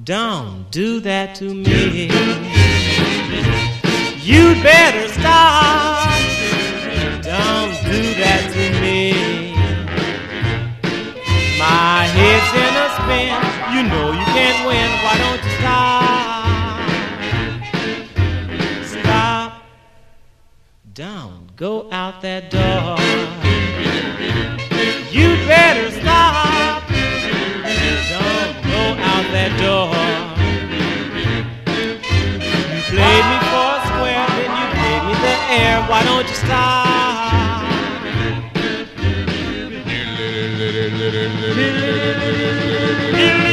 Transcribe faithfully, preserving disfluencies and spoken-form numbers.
Don't do that to me. You'd better stop. Don't do that to me. My head's in a spin. You know you can't win. Why don't you stop? Stop. Don't go out that door. You'd better stop. Don't go out that door. You played me for a square, then you gave me the air. Why don't you stop?